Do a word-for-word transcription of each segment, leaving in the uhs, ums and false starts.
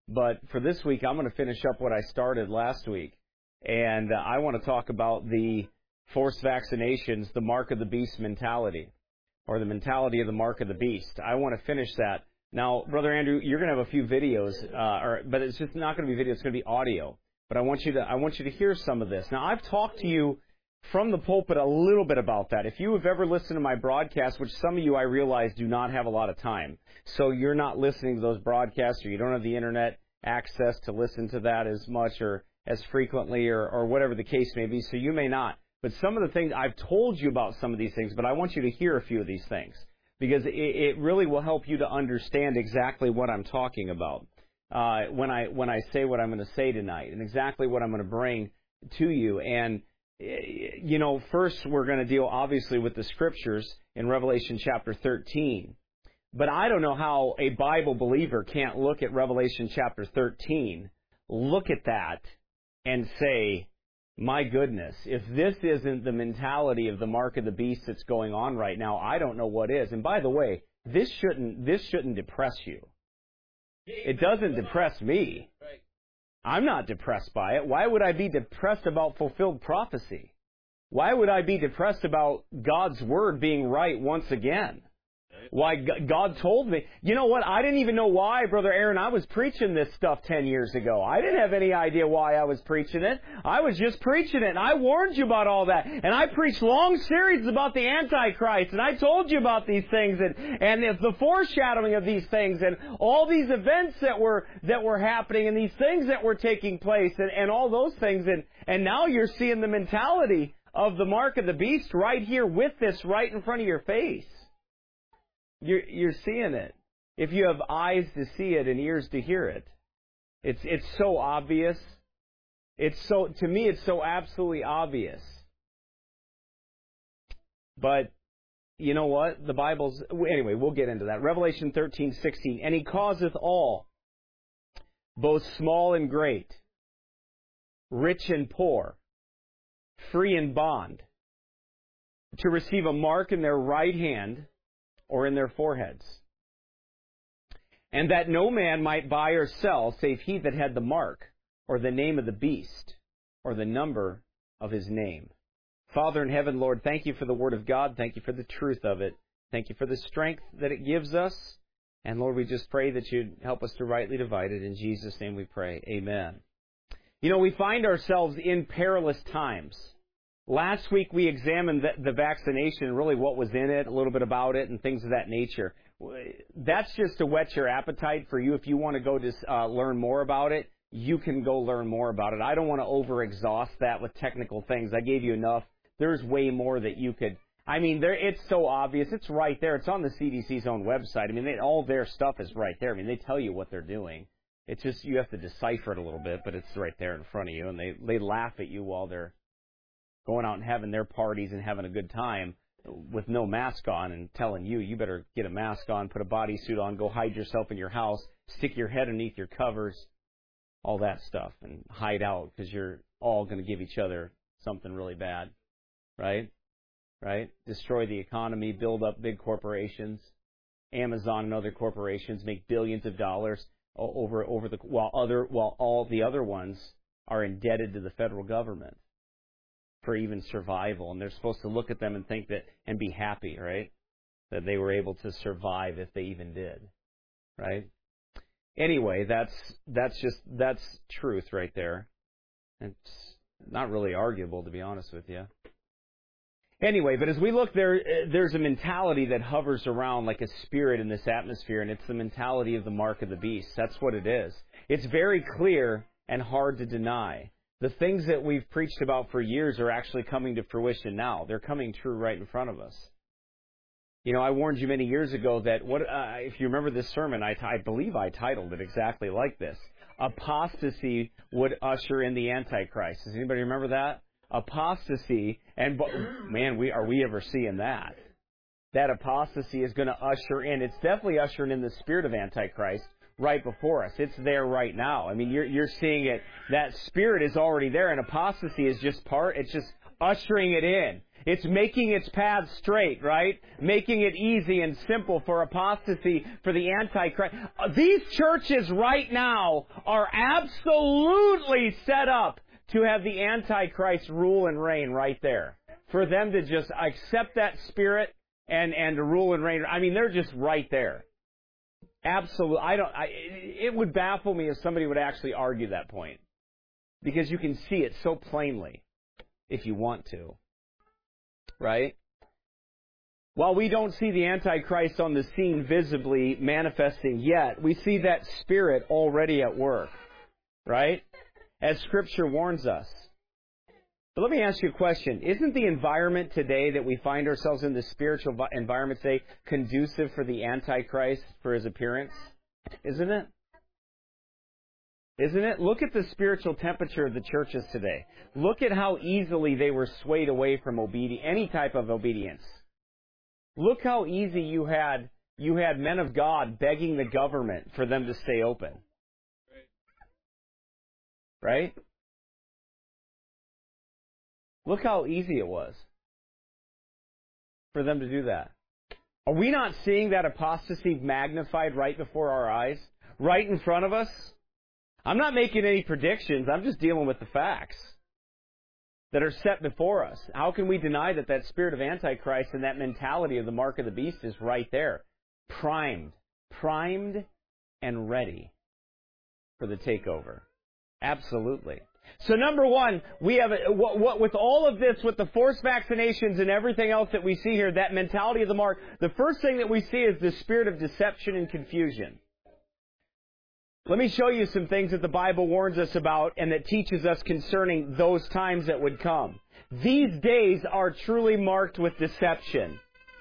But for this week, I'm going to finish up what I started last week. And uh, I want to talk about the forced vaccinations, the mark of the beast mentality, or the mentality of the mark of the beast. I want to finish that. Now, Brother Andrew, you're going to have a few videos, uh, or, but it's just not going to be video, it's going to be audio. But I want you to I want you to hear some of this. Now, I've talked to you from the pulpit a little bit about that. If you have ever listened to my broadcast, which some of you I realize do not have a lot of time, so you're not listening to those broadcasts, or you don't have the internet access to listen to that as much or as frequently, or, or whatever the case may be, so you may not. But some of the things, I've told you about some of these things, but I want you to hear a few of these things, because it, it really will help you to understand exactly what I'm talking about uh, when I when I say what I'm going to say tonight, and exactly what I'm going to bring to you. And you know, first we're going to deal obviously with the scriptures in Revelation chapter thirteen. But I don't know how a Bible believer can't look at Revelation chapter thirteen, look at that, and say, my goodness, if this isn't the mentality of the mark of the beast that's going on right now, I don't know what is. And by the way, this shouldn't this shouldn't depress you. It doesn't depress me. I'm not depressed by it. Why would I be depressed about fulfilled prophecy? Why would I be depressed about God's word being right once again? Why, God told me. You know what? I didn't even know why, Brother Aaron, I was preaching this stuff ten years ago. I didn't have any idea why I was preaching it. I was just preaching it, and I warned you about all that. And I preached long series about the Antichrist, and I told you about these things, and, and the foreshadowing of these things, and all these events that were that were happening, and these things that were taking place, and, and all those things. And, and now you're seeing the mentality of the mark of the beast right here with this right in front of your face. You're, you're seeing it. If you have eyes to see it and ears to hear it, it's it's so obvious. It's so to me, it's so absolutely obvious. But you know what? The Bible's anyway. We'll get into that. Revelation thirteen sixteen. And he causeth all, both small and great, rich and poor, free and bond, to receive a mark in their right hand or in their foreheads, and that no man might buy or sell save he that had the mark, or the name of the beast, or the number of his name. Father in heaven, Lord, thank you for the word of God. Thank you for the truth of it. Thank you for the strength that it gives us. And Lord, we just pray that you'd help us to rightly divide it. In Jesus' name we pray. Amen. You know, we find ourselves in perilous times. Last week we examined the, the vaccination, really what was in it, a little bit about it, and things of that nature. That's just to whet your appetite for you. If you want to go to uh, learn more about it, you can go learn more about it. I don't want to over-exhaust that with technical things. I gave you enough. There's way more that you could. I mean, there, it's so obvious. It's right there. It's on the C D C's own website. I mean, they, all their stuff is right there. I mean, they tell you what they're doing. It's just you have to decipher it a little bit, but it's right there in front of you, and they, they laugh at you while they're going out and having their parties and having a good time with no mask on and telling you, you better get a mask on, put a bodysuit on, go hide yourself in your house, stick your head underneath your covers, all that stuff, and hide out because you're all going to give each other something really bad, right? Right? Destroy the economy, build up big corporations. Amazon and other corporations make billions of dollars over over the while other while all the other ones are indebted to the federal government for even survival, and they're supposed to look at them and think that and be happy, right? That they were able to survive if they even did, right? Anyway, that's that's just that's truth right there. It's not really arguable, to be honest with you. Anyway, but as we look there, there's a mentality that hovers around like a spirit in this atmosphere, and it's the mentality of the mark of the beast. That's what it is. It's very clear and hard to deny. The things that we've preached about for years are actually coming to fruition now. They're coming true right in front of us. You know, I warned you many years ago that, what uh, if you remember this sermon, I, I believe I titled it exactly like this. Apostasy would usher in the Antichrist. Does anybody remember that? Apostasy, and man, we are we ever seeing that? That apostasy is going to usher in. It's definitely ushering in the spirit of Antichrist right before us. It's there right now. I mean, you're you're seeing it. That spirit is already there, and apostasy is just part. It's just ushering it in. It's making its path straight, right? Making it easy and simple for apostasy, for the Antichrist. Uh, These churches right now are absolutely set up to have the Antichrist rule and reign right there. For them to just accept that spirit and, and to rule and reign. I mean, they're just right there. Absolutely. I don't, I, it would baffle me if somebody would actually argue that point. Because you can see it so plainly if you want to. Right? While we don't see the Antichrist on the scene visibly manifesting yet, we see that spirit already at work. Right? As Scripture warns us. But let me ask you a question. Isn't the environment today that we find ourselves in, the spiritual environment today, conducive for the Antichrist, for his appearance? Isn't it? Isn't it? Look at the spiritual temperature of the churches today. Look at how easily they were swayed away from obedience, any type of obedience. Look how easy you had you had men of God begging the government for them to stay open. Right? Look how easy it was for them to do that. Are we not seeing that apostasy magnified right before our eyes? Right in front of us? I'm not making any predictions. I'm just dealing with the facts that are set before us. How can we deny that that spirit of Antichrist and that mentality of the mark of the beast is right there? Primed. Primed and ready for the takeover. Absolutely. So number one, we have, what, what, with all of this, with the forced vaccinations and everything else that we see here, that mentality of the mark, the first thing that we see is the spirit of deception and confusion. Let me show you some things that the Bible warns us about and that teaches us concerning those times that would come. These days are truly marked with deception.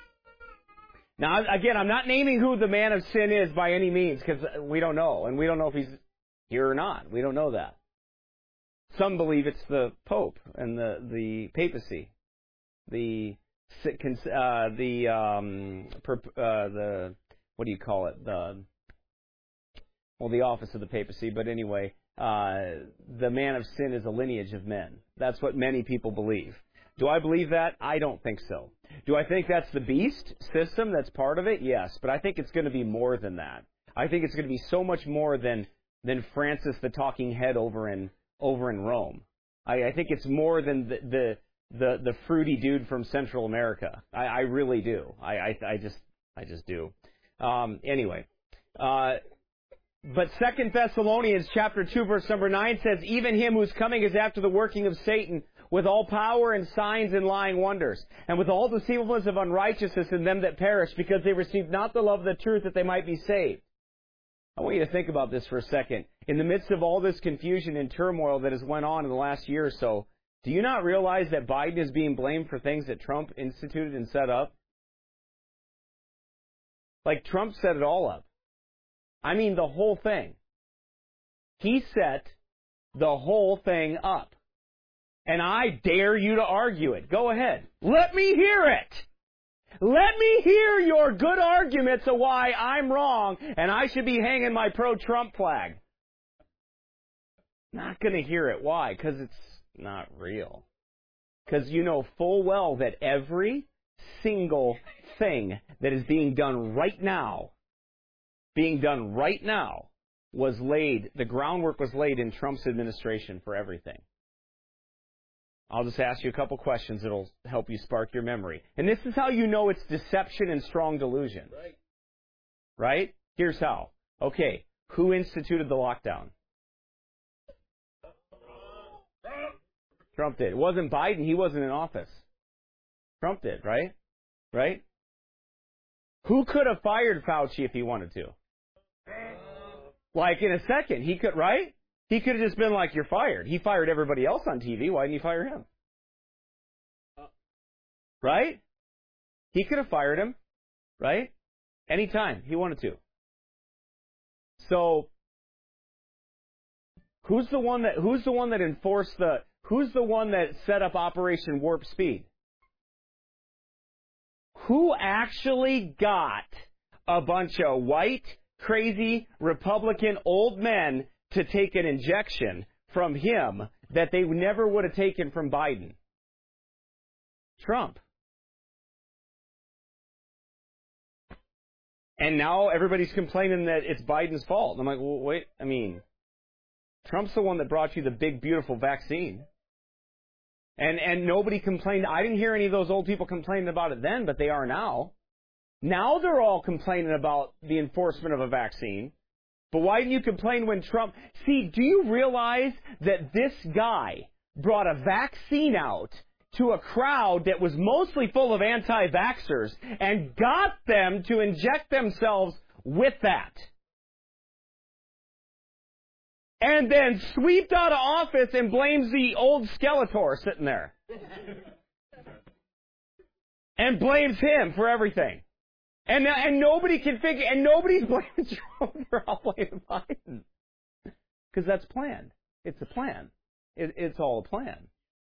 Now, again, I'm not naming who the man of sin is by any means, because we don't know, and we don't know if he's here or not. We don't know that. Some believe it's the Pope and the, the papacy, the uh, the um, per, uh, the what do you call it? The well, the office of the papacy. But anyway, uh, the man of sin is a lineage of men. That's what many people believe. Do I believe that? I don't think so. Do I think that's the beast system that's part of it? Yes, but I think it's going to be more than that. I think it's going to be so much more than than Francis the talking head over in. over in Rome. I, I think it's more than the, the the the fruity dude from Central America. I, I really do. I, I I just I just do. Um, anyway, uh, but Second Thessalonians chapter two verse number nine says, "Even him whose coming is after the working of Satan, with all power and signs and lying wonders, and with all deceivableness of unrighteousness in them that perish, because they received not the love of the truth that they might be saved." I want you to think about this for a second. In the midst of all this confusion and turmoil that has went on in the last year or so, do you not realize that Biden is being blamed for things that Trump instituted and set up? Like, Trump set it all up. I mean, the whole thing. He set the whole thing up. And I dare you to argue it. Go ahead. Let me hear it. Let me hear your good arguments of why I'm wrong and I should be hanging my pro-Trump flag. Not going to hear it. Why? Because it's not real. Because you know full well that every single thing that is being done right now, being done right now, was laid, the groundwork was laid in Trump's administration for everything. I'll just ask you a couple questions that'll help you spark your memory. And this is how you know it's deception and strong delusion. Right? Right? Here's how. Okay, who instituted the lockdown? Trump did. It wasn't Biden. He wasn't in office. Trump did, right? Right? Who could have fired Fauci if he wanted to? Like in a second. He could, right? He could have just been like, you're fired. He fired everybody else on T V. Why didn't he fire him? Right? He could have fired him, right? Anytime he wanted to. So, who's the one that who's the one that enforced the who's the one that set up Operation Warp Speed? Who actually got a bunch of white, crazy, Republican old men to take an injection from him that they never would have taken from Biden? Trump. And now everybody's complaining that it's Biden's fault. And I'm like, well, wait, I mean, Trump's the one that brought you the big, beautiful vaccine. And and nobody complained. I didn't hear any of those old people complaining about it then, but they are now. Now they're all complaining about the enforcement of a vaccine. But why didn't you complain when Trump... See, do you realize that this guy brought a vaccine out to a crowd that was mostly full of anti-vaxxers and got them to inject themselves with that? And then swept out of office and blames the old Skeletor sitting there. And blames him for everything. And and nobody can figure, and nobody's blaming Trump, they're all blaming Biden. Because that's planned. It's a plan. It, it's all a plan.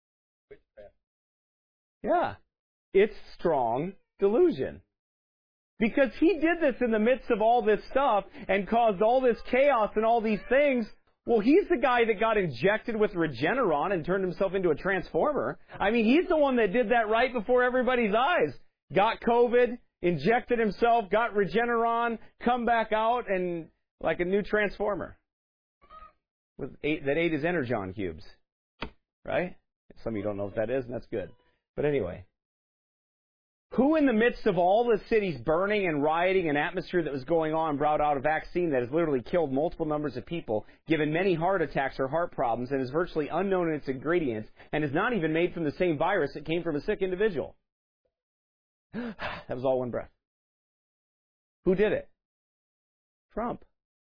Yeah. It's strong delusion. Because he did this in the midst of all this stuff and caused all this chaos and all these things. Well, he's the guy that got injected with Regeneron and turned himself into a transformer. I mean, he's the one that did that right before everybody's eyes. Got COVID, injected himself, got Regeneron, come back out, and like a new transformer. With eight, that ate his Energon cubes. Right? Some of you don't know what that is, and that's good. But anyway. Who in the midst of all the cities burning and rioting and atmosphere that was going on brought out a vaccine that has literally killed multiple numbers of people, given many heart attacks or heart problems, and is virtually unknown in its ingredients, and is not even made from the same virus that came from a sick individual? That was all one breath. Who did it? Trump.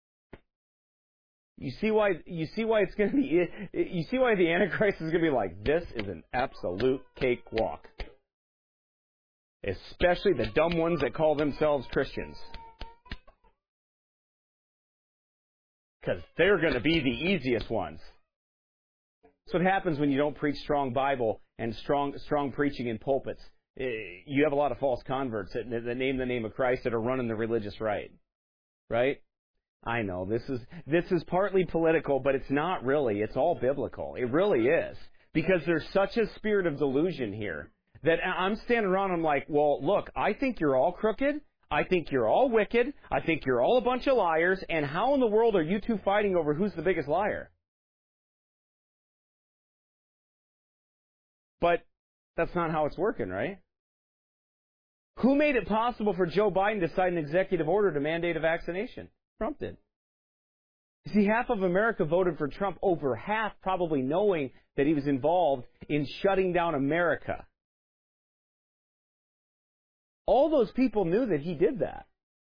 You see why? You see why it's going to be? You see why the Antichrist is going to be like, this is an absolute cakewalk. Especially the dumb ones that call themselves Christians. Because they're going to be the easiest ones. That's what happens when you don't preach strong Bible and strong strong preaching in pulpits. You have a lot of false converts that, that name the name of Christ that are running the religious right. Right? I know, this is this is partly political, but it's not really. It's all biblical. It really is. Because there's such a spirit of delusion here. That I'm standing around and I'm like, well, look, I think you're all crooked. I think you're all wicked. I think you're all a bunch of liars. And how in the world are you two fighting over who's the biggest liar? But that's not how it's working, right? Who made it possible for Joe Biden to sign an executive order to mandate a vaccination? Trump did. You see, half of America voted for Trump, over half probably knowing that he was involved in shutting down America. All those people knew that he did that.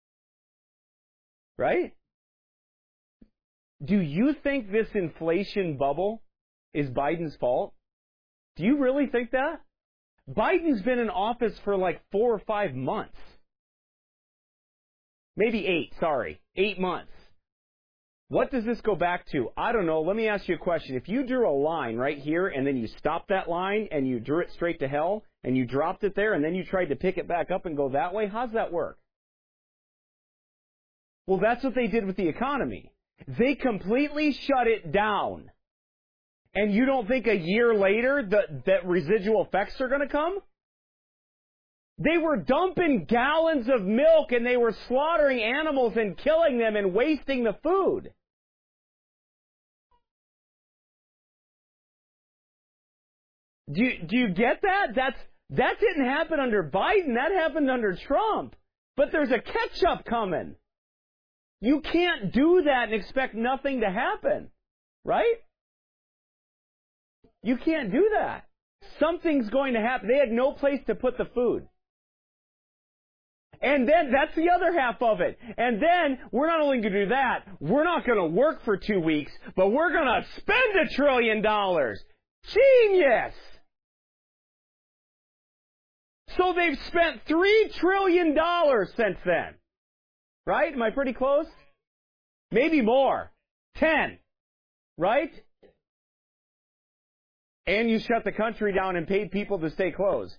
Right? Do you think this inflation bubble is Biden's fault? Do you really think that? Biden's been in office for like four or five months. Maybe eight, sorry. Eight months. What does this go back to? I don't know. Let me ask you a question. If you drew a line right here and then you stopped that line and you drew it straight to hell and you dropped it there and then you tried to pick it back up and go that way, how's that work? Well, that's what they did with the economy. They completely shut it down. And you don't think a year later that, that residual effects are going to come? They were dumping gallons of milk and they were slaughtering animals and killing them and wasting the food. Do you, do you get that? That's, that didn't happen under Biden. That happened under Trump. But there's a catch-up coming. You can't do that and expect nothing to happen. Right? You can't do that. Something's going to happen. They had no place to put the food. And then, that's the other half of it. And then, we're not only going to do that, we're not going to work for two weeks, but we're going to spend a trillion dollars. Genius! So they've spent three trillion dollars since then. Right? Am I pretty close? Maybe more. Ten. Right? And you shut the country down and paid people to stay closed.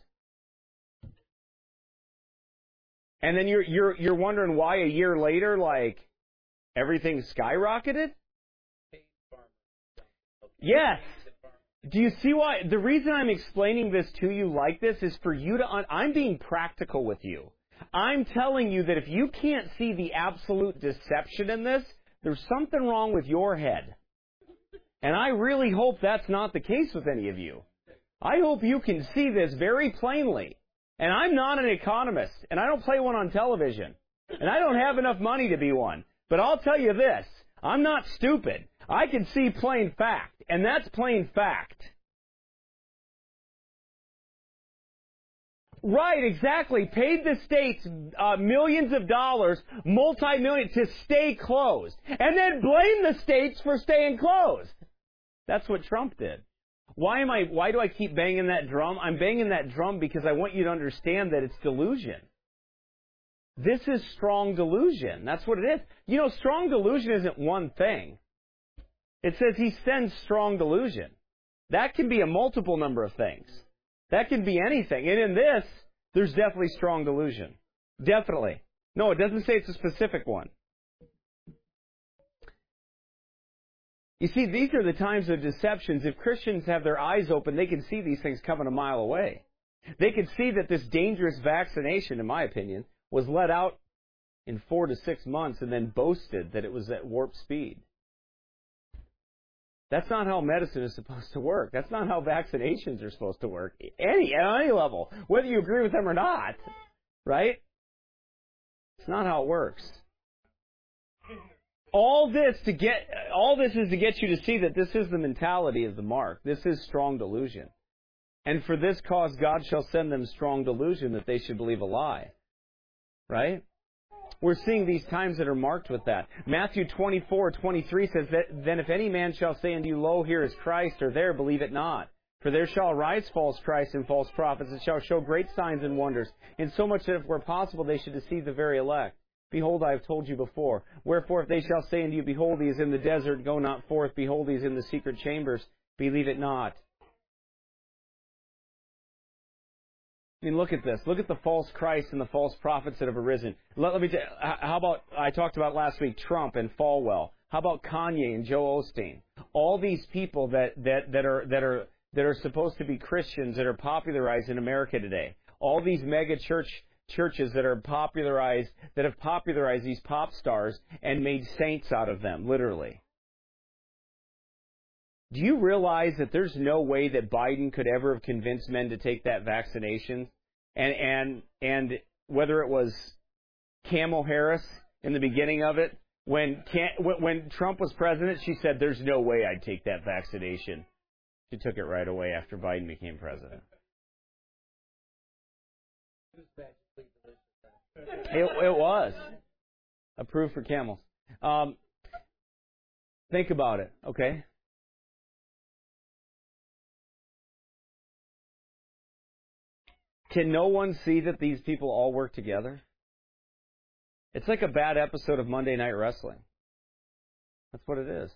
And then you're you're you're wondering why a year later, like, everything skyrocketed? Yes. Do you see why? The reason I'm explaining this to you like this is for you to, un- I'm being practical with you. I'm telling you that if you can't see the absolute deception in this, there's something wrong with your head. And I really hope that's not the case with any of you. I hope you can see this very plainly. And I'm not an economist, and I don't play one on television. And I don't have enough money to be one. But I'll tell you this, I'm not stupid. I can see plain fact, and that's plain fact. Right, exactly. Paid the states uh, millions of dollars, multi-million, to stay closed. And then blame the states for staying closed. That's what Trump did. Why am I, why do I keep banging that drum? I'm banging that drum because I want you to understand that it's delusion. This is strong delusion. That's what it is. You know, strong delusion isn't one thing. It says he sends strong delusion. That can be a multiple number of things. That can be anything. And in this, there's definitely strong delusion. Definitely. No, it doesn't say it's a specific one. You see, these are the times of deceptions. If Christians have their eyes open, they can see these things coming a mile away. They can see that this dangerous vaccination, in my opinion, was let out in four to six months and then boasted that it was at warp speed. That's not how medicine is supposed to work. That's not how vaccinations are supposed to work. Any, at any level, whether you agree with them or not, right? It's not how it works. All this to get, all this is to get you to see that this is the mentality of the mark. This is strong delusion. And for this cause, God shall send them strong delusion that they should believe a lie. Right? We're seeing these times that are marked with that. Matthew twenty-four twenty-three says, that, Then if any man shall say unto you, Lo, here is Christ, or there, believe it not. For there shall arise false Christs and false prophets, and shall show great signs and wonders, insomuch that if it were possible they should deceive the very elect. Behold, I have told you before. Wherefore, if they shall say unto you, Behold, he is in the desert, go not forth. Behold, he is in the secret chambers, believe it not. I mean, look at this. Look at the false Christ and the false prophets that have arisen. Let, let me tell you, how about, I talked about last week, Trump and Falwell. How about Kanye and Joel Osteen? All these people that, that, that are, that are, that are supposed to be Christians that are popularized in America today. All these mega church, churches that are popularized, that have popularized these pop stars and made saints out of them, literally. Do you realize that there's no way that Biden could ever have convinced men to take that vaccination? And and and whether it was Kamala Harris in the beginning of it, when when Trump was president, she said, "There's no way I'd take that vaccination." She took it right away after Biden became president. It, it was approved for camels. Um, think about it, okay? Can no one see that these people all work together? It's like a bad episode of Monday Night Wrestling. That's what it is.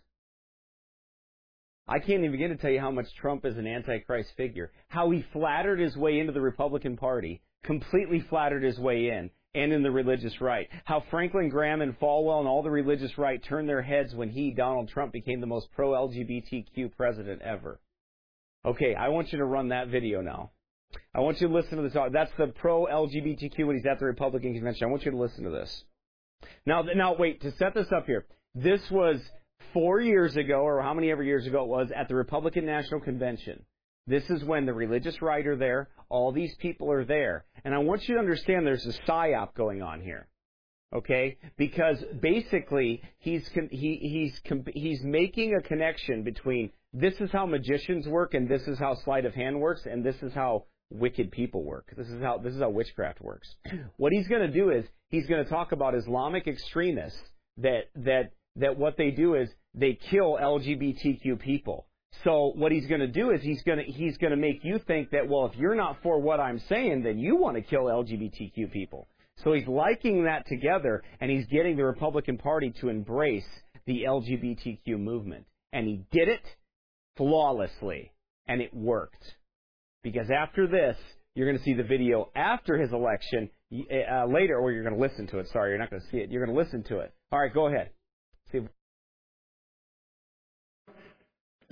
I can't even begin to tell you how much Trump is an Antichrist figure. How he flattered his way into the Republican Party, completely flattered his way in, and in the religious right. How Franklin Graham and Falwell and all the religious right turned their heads when he, Donald Trump, became the most pro-L G B T Q president ever. Okay, I want you to run that video now. I want you to listen to this. That's the pro-L G B T Q when he's at the Republican convention. I want you to listen to this. Now, now, wait, to set this up here. This was four years ago, or how many ever years ago it was, at the Republican National Convention. This is when the religious right are there. All these people are there. And I want you to understand there's a psyop going on here. Okay? Because basically, he's he, he's he's making a connection between this is how magicians work and this is how sleight of hand works and this is how wicked people work. This is how this is how witchcraft works. What he's going to do is he's going to talk about Islamic extremists that that that what they do is they kill L G B T Q people. So what he's going to do is he's going to he's going to make you think that, well, if you're not for what I'm saying, then you want to kill L G B T Q people. So he's liking that together, and he's getting the Republican Party to embrace the L G B T Q movement. And he did it flawlessly, and it worked. Because after this, you're going to see the video after his election uh, later, or you're going to listen to it. Sorry, you're not going to see it. You're going to listen to it. All right, go ahead. See.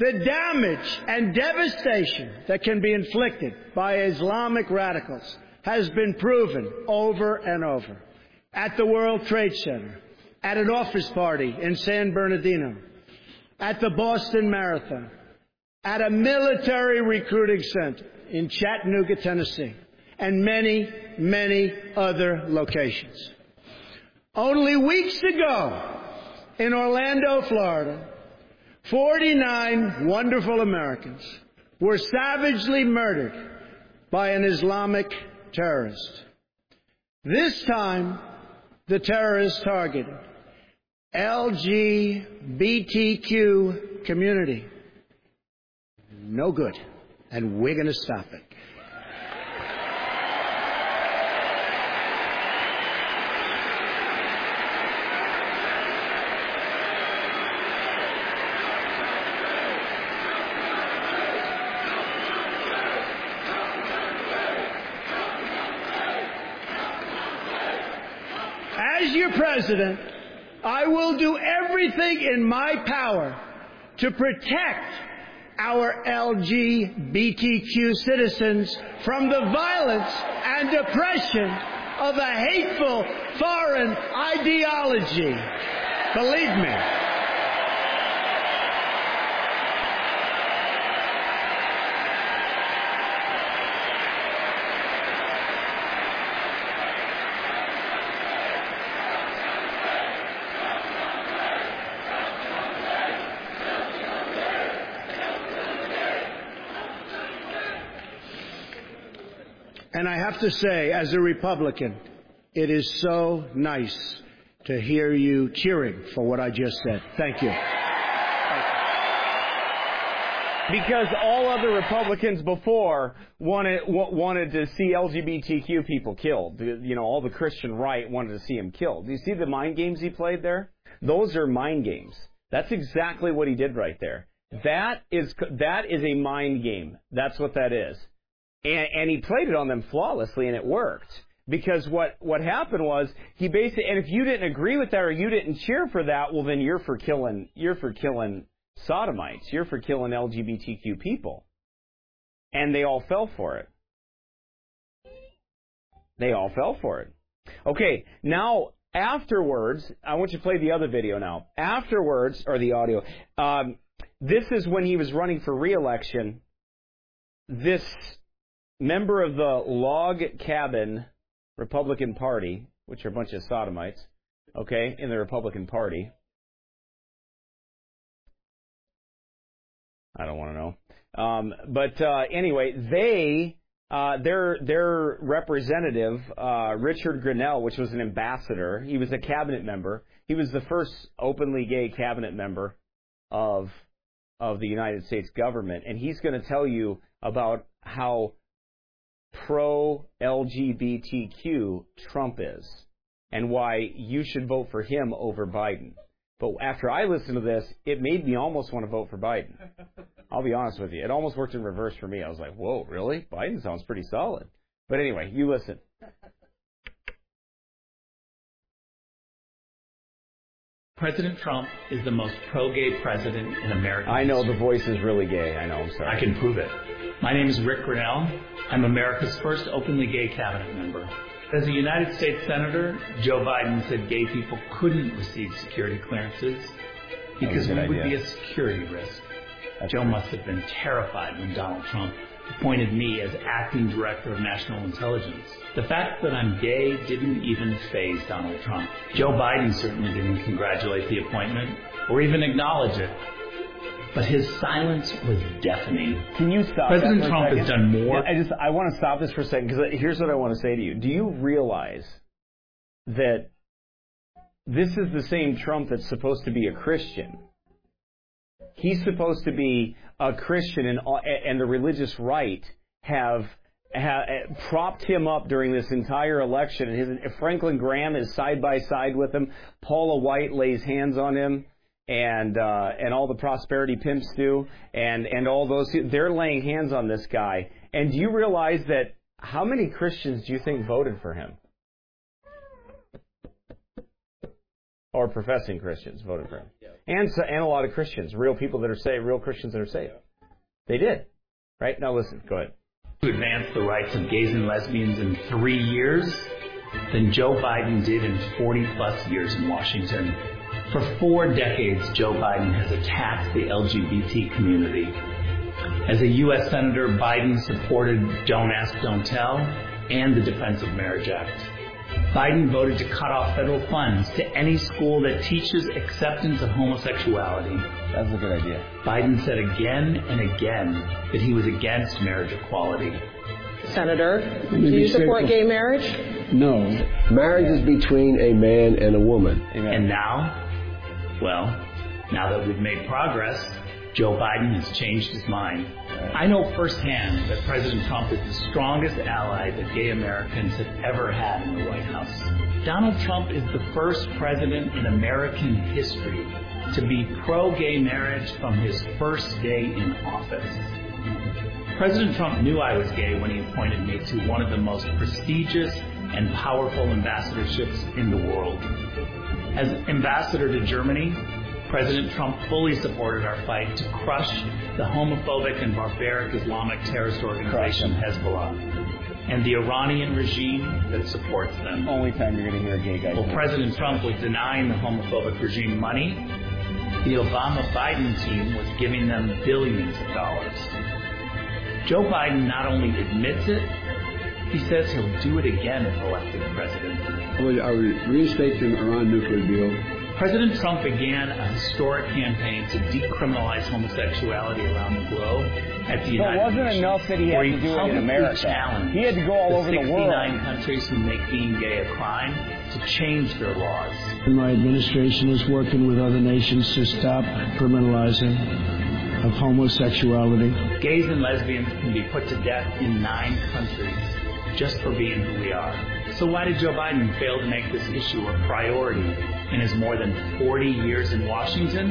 The damage and devastation that can be inflicted by Islamic radicals has been proven over and over. At the World Trade Center, at an office party in San Bernardino, at the Boston Marathon, at a military recruiting center in Chattanooga, Tennessee, and many, many other locations. Only weeks ago, in Orlando, Florida, forty-nine wonderful Americans were savagely murdered by an Islamic terrorist. This time, the terrorist targeted L G B T Q community. No good. And we're going to stop it. As your president, I will do everything in my power to protect our L G B T Q citizens from the violence and oppression of a hateful foreign ideology. Believe me. And I have to say, as a Republican, it is so nice to hear you cheering for what I just said. Thank you. Because all other Republicans before wanted wanted to see L G B T Q people killed. You know, all the Christian right wanted to see him killed. Do you see the mind games he played there? Those are mind games. That's exactly what he did right there. That is that is a mind game. That's what that is. And, and he played it on them flawlessly, and it worked. Because what, what happened was, he basically, and if you didn't agree with that or you didn't cheer for that, well then you're for killing, you're for killing sodomites. You're for killing L G B T Q people. And they all fell for it. They all fell for it. Okay, now, afterwards, I want you to play the other video now. Afterwards, or the audio, um, this is when he was running for re-election. This member of the Log Cabin Republican Party, which are a bunch of sodomites, okay, in the Republican Party. I don't want to know. Um, but uh, anyway, they, uh, their their representative, uh, Richard Grenell, which was an ambassador, he was a cabinet member. He was the first openly gay cabinet member of of the United States government, and he's going to tell you about how pro-L G B T Q Trump is and why you should vote for him over Biden. But after I listened to this, it made me almost want to vote for Biden. I'll be honest with you. It almost worked in reverse for me. I was like, whoa, really? Biden sounds pretty solid. But anyway, you listen. President Trump is the most pro-gay president in American I know history. the voice is really gay. I know, I'm sorry. I can prove it. My name is Rick Grenell. I'm America's first openly gay cabinet member. As a United States Senator, Joe Biden said gay people couldn't receive security clearances because we would be a security risk. That's Joe true. Must have been terrified when Donald Trump appointed me as acting director of national intelligence. The fact that I'm gay didn't even faze Donald Trump. Joe Biden certainly didn't congratulate the appointment or even acknowledge it. But his silence was deafening. Can you stop? President Trump has done more. I just I want to stop this for a second because here's what I want to say to you. Do you realize that this is the same Trump that's supposed to be a Christian? He's supposed to be a Christian, and and the religious right have, have propped him up during this entire election. And his, Franklin Graham is side by side with him. Paula White lays hands on him. And uh, and all the prosperity pimps do, and, and all those, they're laying hands on this guy. And do you realize that how many Christians do you think voted for him? or professing Christians voted for him. And, so, and a lot of Christians, real people that are saved, real Christians that are saved. They did. Right? Now listen, go ahead. To advance the rights of gays and lesbians in three years than Joe Biden did in forty plus years in Washington. For four decades, Joe Biden has attacked the L G B T community. As a U S Senator, Biden supported Don't Ask, Don't Tell and the Defense of Marriage Act. Biden voted to cut off federal funds to any school that teaches acceptance of homosexuality. That's a good idea. Biden said again and again that he was against marriage equality. Senator, do you support gay marriage? No. Marriage is between a man and a woman. Amen. And now, well, now that we've made progress, Joe Biden has changed his mind. I know firsthand that President Trump is the strongest ally that gay Americans have ever had in the White House. Donald Trump is the first president in American history to be pro-gay marriage from his first day in office. President Trump knew I was gay when he appointed me to one of the most prestigious and powerful ambassadorships in the world. As ambassador to Germany, President Trump fully supported our fight to crush the homophobic and barbaric Islamic terrorist organization Hezbollah and the Iranian regime that supports them. Only time you're going to hear a gay guy. While President Trump was denying the homophobic regime money, the Obama-Biden team was giving them billions of dollars. Joe Biden not only admits it, he says he'll do it again if elected president. I would, I would reinstate the Iran nuclear deal. President Trump began a historic campaign to decriminalize homosexuality around the globe at the United Nations. But it wasn't enough that he had to do it in America. He had to go all over the world. sixty-nine countries who make being gay a crime to change their laws. My administration is working with other nations to stop criminalizing of homosexuality. Gays and lesbians can be put to death in nine countries just for being who we are. So why did Joe Biden fail to make this issue a priority in his more than forty years in Washington?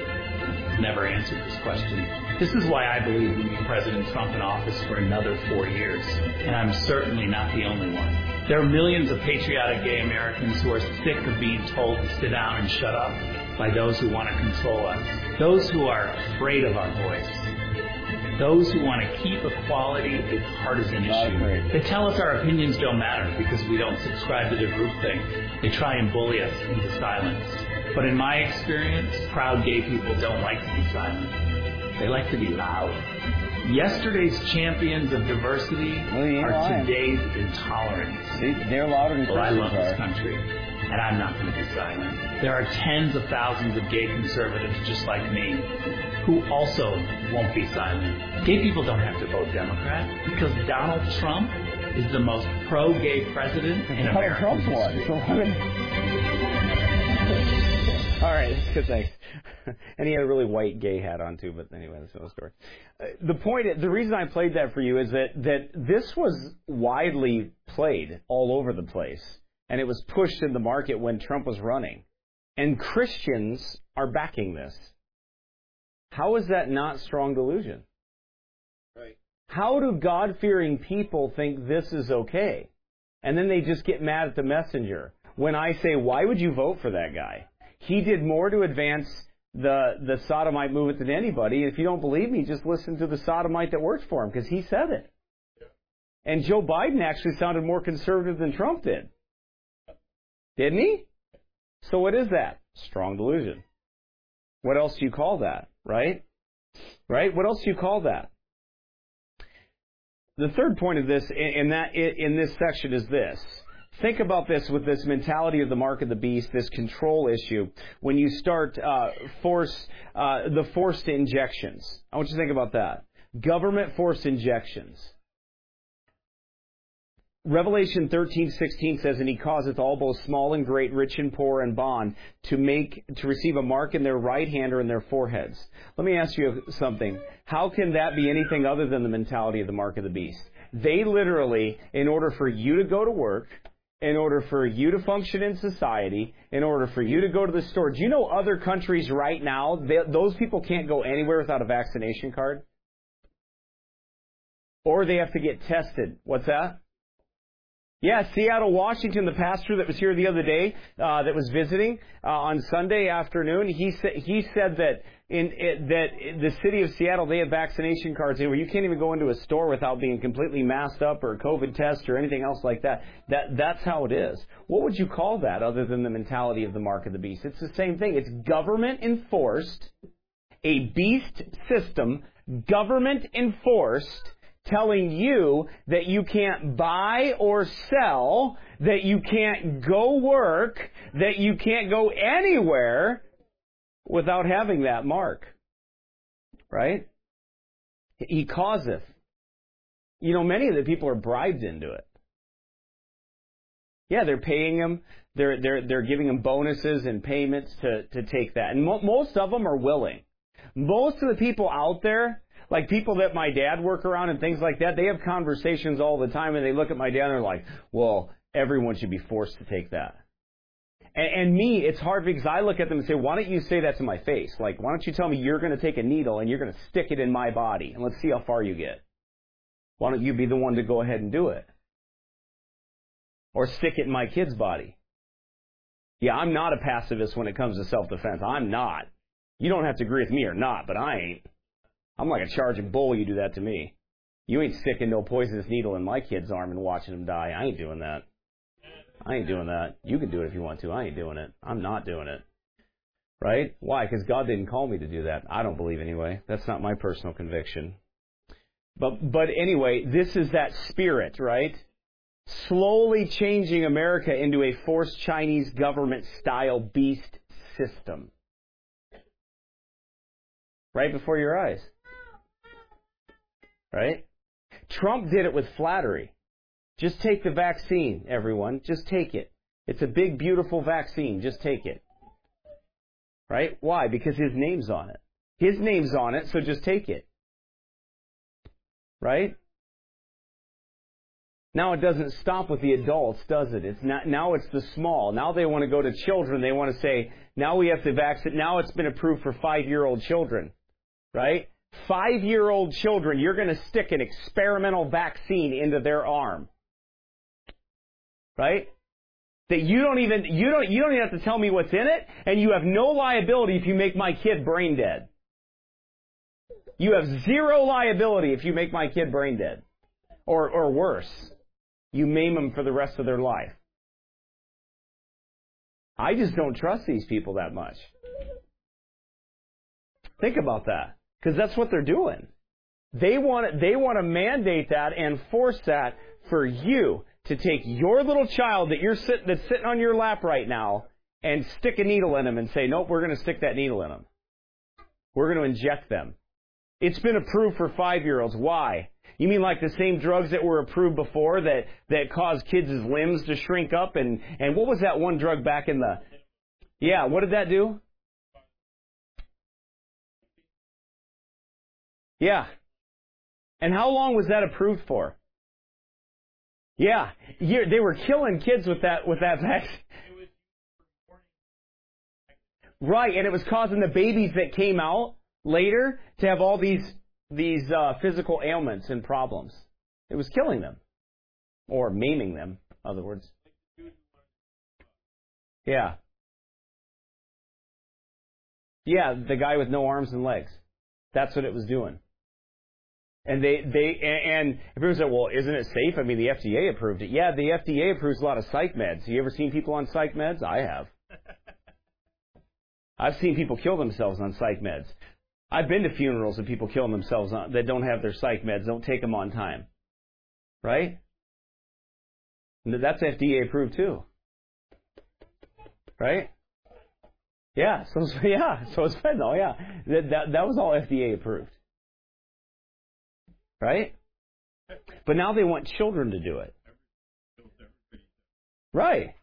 Never answered this question. This is why I believe we need President Trump in office for another four years. And I'm certainly not the only one. There are millions of patriotic gay Americans who are sick of being told to sit down and shut up by those who want to control us. Those who are afraid of our voice. Those who want to keep equality a partisan issue. They tell us our opinions don't matter because we don't subscribe to their groupthink. They try and bully us into silence. But in my experience, proud gay people don't like to be silent. They like to be loud. Yesterday's champions of diversity well, are lying. Today's intolerants. See, they're louder than Well, I love are. this country, and I'm not going to be silent. There are tens of thousands of gay conservatives just like me who also won't be silent. Gay people don't have to vote Democrat because Donald Trump is the most pro-gay president in America. Trump's one. So all right, good, thanks. And he had a really white gay hat on too, but anyway, that's another story. Uh, the point, the reason I played that for you is that, that this was widely played all over the place, and it was pushed in the market when Trump was running. And Christians are backing this. How is that not strong delusion? Right. How do God-fearing people think this is okay? And then they just get mad at the messenger. When I say, why would you vote for that guy? He did more to advance the the sodomite movement than anybody. If you don't believe me, just listen to the sodomite that worked for him, because he said it. Yeah. And Joe Biden actually sounded more conservative than Trump did. Didn't he? So what is that? Strong delusion. What else do you call that? Right? Right? What else do you call that? The third point of this, in that in this section, is this. Think about this with this mentality of the mark of the beast, this control issue. When you start uh, force uh, the forced injections, I want you to think about that. Government forced injections. Revelation thirteen sixteen says, "And he causeth all, both small and great, rich and poor and bond, to make to receive a mark in their right hand or in their foreheads." Let me ask you something. How can that be anything other than the mentality of the mark of the beast? They literally, in order for you to go to work, in order for you to function in society, in order for you to go to the store. Do you know other countries right now, they, those people can't go anywhere without a vaccination card? Or they have to get tested. What's that? Yeah, Seattle, Washington, the pastor that was here the other day, uh, that was visiting uh, on Sunday afternoon, he said he said that in it, that in the city of Seattle, they have vaccination cards where you can't even go into a store without being completely masked up or a COVID test or anything else like that. That that's how it is. What would you call that other than the mentality of the mark of the beast? It's the same thing. It's government enforced, a beast system, government enforced, telling you that you can't buy or sell, that you can't go work, that you can't go anywhere without having that mark. Right? He causeth. You know, many of the people are bribed into it. Yeah, they're paying them. They're they're they're giving them bonuses and payments to to take that, and mo- most of them are willing. Most of the people out there, like people that my dad work around and things like that, they have conversations all the time, and they look at my dad and they're like, "Well, everyone should be forced to take that." And, and me, it's hard because I look at them and say, "Why don't you say that to my face? Like, why don't you tell me you're going to take a needle and you're going to stick it in my body, and let's see how far you get? Why don't you be the one to go ahead and do it? Or stick it in my kid's body?" Yeah, I'm not a pacifist when it comes to self-defense. I'm not. You don't have to agree with me or not, but I ain't. I'm like a charging bull, you do that to me. You ain't sticking no poisonous needle in my kid's arm and watching him die. I ain't doing that. I ain't doing that. You can do it if you want to. I ain't doing it. I'm not doing it. Right? Why? Because God didn't call me to do that. I don't believe anyway. That's not my personal conviction. But but anyway, this is that spirit, right? Slowly changing America into a forced Chinese government-style beast system. Right before your eyes. Right? Trump did it with flattery. Just take the vaccine, everyone. Just take it. It's a big, beautiful vaccine. Just take it. Right? Why? Because his name's on it. His name's on it, so just take it. Right? Now it doesn't stop with the adults, does it? It's not, now it's the small. Now they want to go to children. They want to say, now we have to vaccinate. Now it's been approved for five-year-old children. Right? Five-year-old children, you're going to stick an experimental vaccine into their arm. Right? That you don't even you don't you don't even have to tell me what's in it, and you have no liability if you make my kid brain dead. You have zero liability if you make my kid brain dead. Or or worse. You maim them for the rest of their life. I just don't trust these people that much. Think about that. Because that's what they're doing. They want they want to mandate that and force that for you to take your little child that you're sit, that's sitting on your lap right now and stick a needle in them and say, nope, we're going to stick that needle in them. We're going to inject them. It's been approved for five-year-olds. Why? You mean like the same drugs that were approved before that, that caused kids' limbs to shrink up? And, and what was that one drug back in the... Yeah, what did that do? Yeah. And how long was that approved for? Yeah. Year, they were killing kids with that with that vaccine. Right, and it was causing the babies that came out later to have all these these uh, physical ailments and problems. It was killing them. Or maiming them, in other words. Yeah. Yeah, the guy with no arms and legs. That's what it was doing. And they, they, and everyone said, well, isn't it safe? I mean, the F D A approved it. Yeah, the F D A approves a lot of psych meds. You ever seen people on psych meds? I have. I've seen people kill themselves on psych meds. I've been to funerals of people killing themselves on, that don't have their psych meds, don't take them on time. Right? And that's F D A approved too. Right? Yeah, so, yeah, so it's fentanyl, yeah. That, that, that was all F D A approved. Right? But now they want children to do it. Right.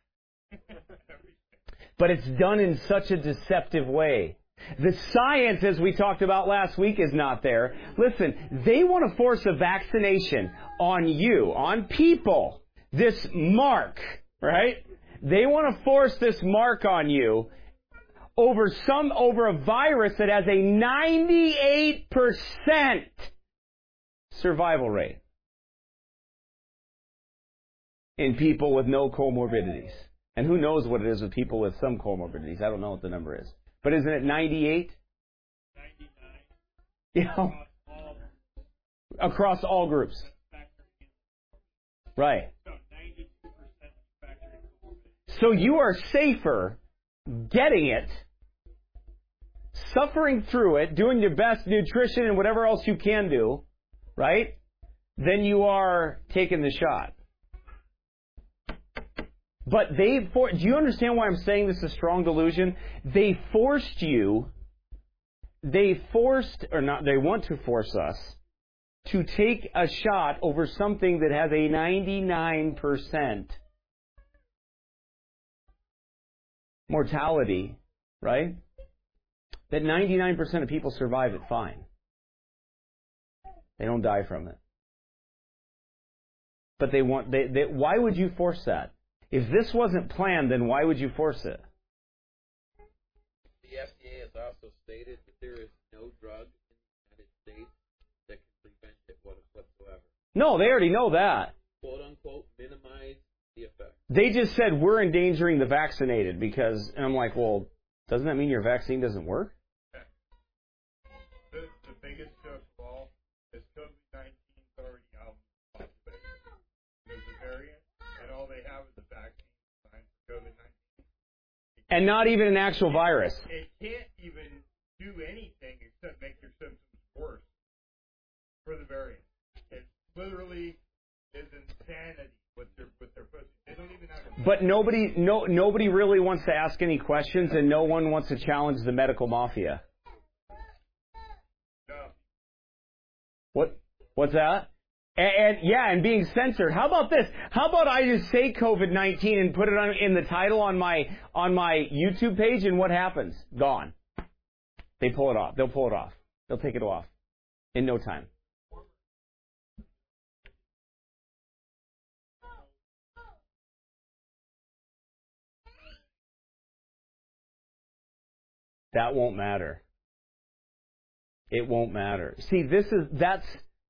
But it's done in such a deceptive way. The science, as we talked about last week, is not there. Listen, they want to force a vaccination on you, on people, this mark, right? They want to force this mark on you over some, over a virus that has a ninety-eight percent survival rate. in people with no comorbidities. And who knows what it is with people with some comorbidities. I don't know what the number is. But isn't it ninety-eight? ninety-nine. Yeah. Across all groups. Right. So you are safer getting it, suffering through it, doing your best nutrition and whatever else you can do, right, than you are taking the shot. But they, for, do you understand why I'm saying this is a strong delusion? They forced you, they forced, or not, they want to force us to take a shot over something that has a ninety-nine percent mortality, right? That ninety-nine percent of people survive it fine. They don't die from it. But they want, they, they, why would you force that? If this wasn't planned, then why would you force it? The F D A has also stated that there is no drug in the United States that can prevent it whatsoever. No, they already know that. Quote unquote, minimize the effect. They just said we're endangering the vaccinated because, and I'm like, well, doesn't that mean your vaccine doesn't work? Okay. The, the biggest joke of all is COVID nineteen is already out in the population. There's a variant, and all they have is a vaccine designed for COVID nineteen. And not even an actual virus. It can't even do anything except make your symptoms worse for the variant. It literally is insanity what they're, what they're pushing. They don't even have a... But nobody, no, nobody really wants to ask any questions, and no one wants to challenge the medical mafia. No. What? What's that? And, and yeah, and being censored. How about this? How about I just say COVID nineteen and put it on, in the title on my on my YouTube page, and what happens? Gone. They pull it off. They'll pull it off. They'll take it off in no time. That won't matter. It won't matter. See, this is that's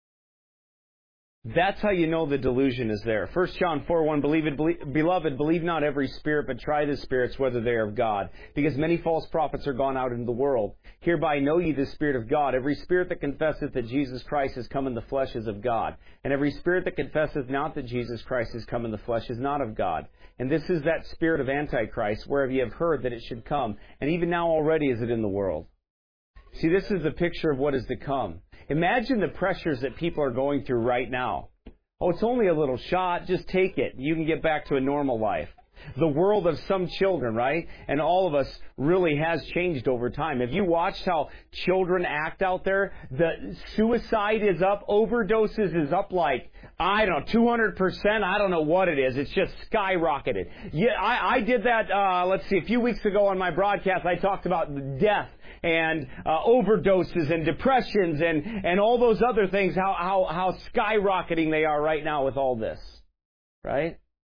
that's how you know the delusion is there. First John four one, Beloved, beloved, believe not every spirit, but try the spirits whether they are of God, because many false prophets are gone out into the world. Hereby know ye the Spirit of God. Every spirit that confesseth that Jesus Christ is come in the flesh is of God. And every spirit that confesseth not that Jesus Christ is come in the flesh is not of God. And this is that spirit of Antichrist, whereof ye have heard that it should come. And even now already is it in the world. See, this is the picture of what is to come. Imagine the pressures that people are going through right now. Oh, it's only a little shot. Just take it. You can get back to a normal life. The world of some children, right? And all of us really has changed over time. Have you watched how children act out there? The suicide is up. Overdoses is up like, I don't know, two hundred percent. I don't know what it is. It's just skyrocketed. Yeah, I, I did that, uh, let's see, a few weeks ago on my broadcast. I talked about death and uh, overdoses and depressions and, and all those other things, how, how, how skyrocketing they are right now with all this. Right?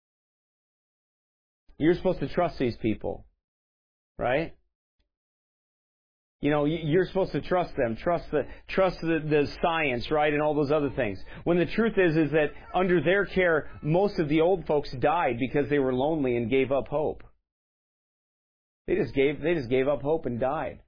You're supposed to trust these people, right? You know, you're supposed to trust them, trust the trust the, the science, right, and all those other things. When the truth is, is that under their care, most of the old folks died because they were lonely and gave up hope. They just gave they just gave up hope and died.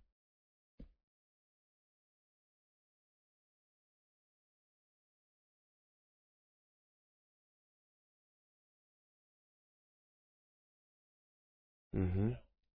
Mm-hmm.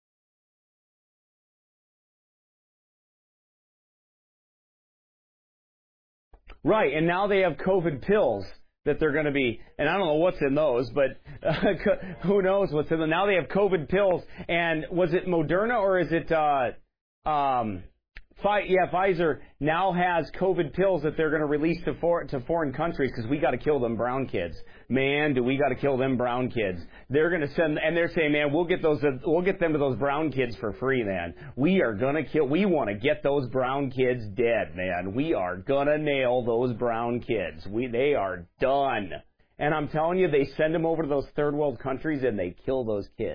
Right, and now they have COVID pills that they're going to be, and I don't know what's in those, but uh, who knows what's in them. Now they have COVID pills, and was it Moderna or is it, uh, um, Fi- yeah, Pfizer now has COVID pills that they're going to release to, for- to foreign countries because we got to kill them brown kids. Man, do we got to kill them brown kids? They're going to send, and they're saying, man, we'll get those, we'll get them to those brown kids for free, man. We are going to kill. We want to get those brown kids dead, man. We are going to nail those brown kids. We, they are done. And I'm telling you, they send them over to those third world countries and they kill those kids.